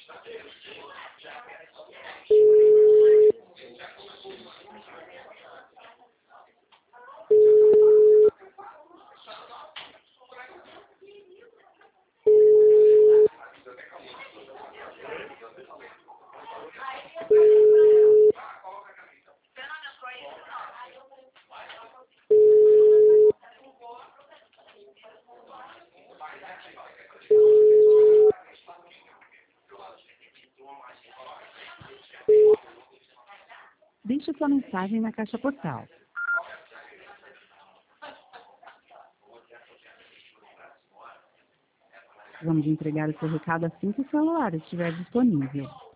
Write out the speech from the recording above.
Deixe sua mensagem na caixa postal. Vamos entregar o seu recado assim que o celular estiver disponível.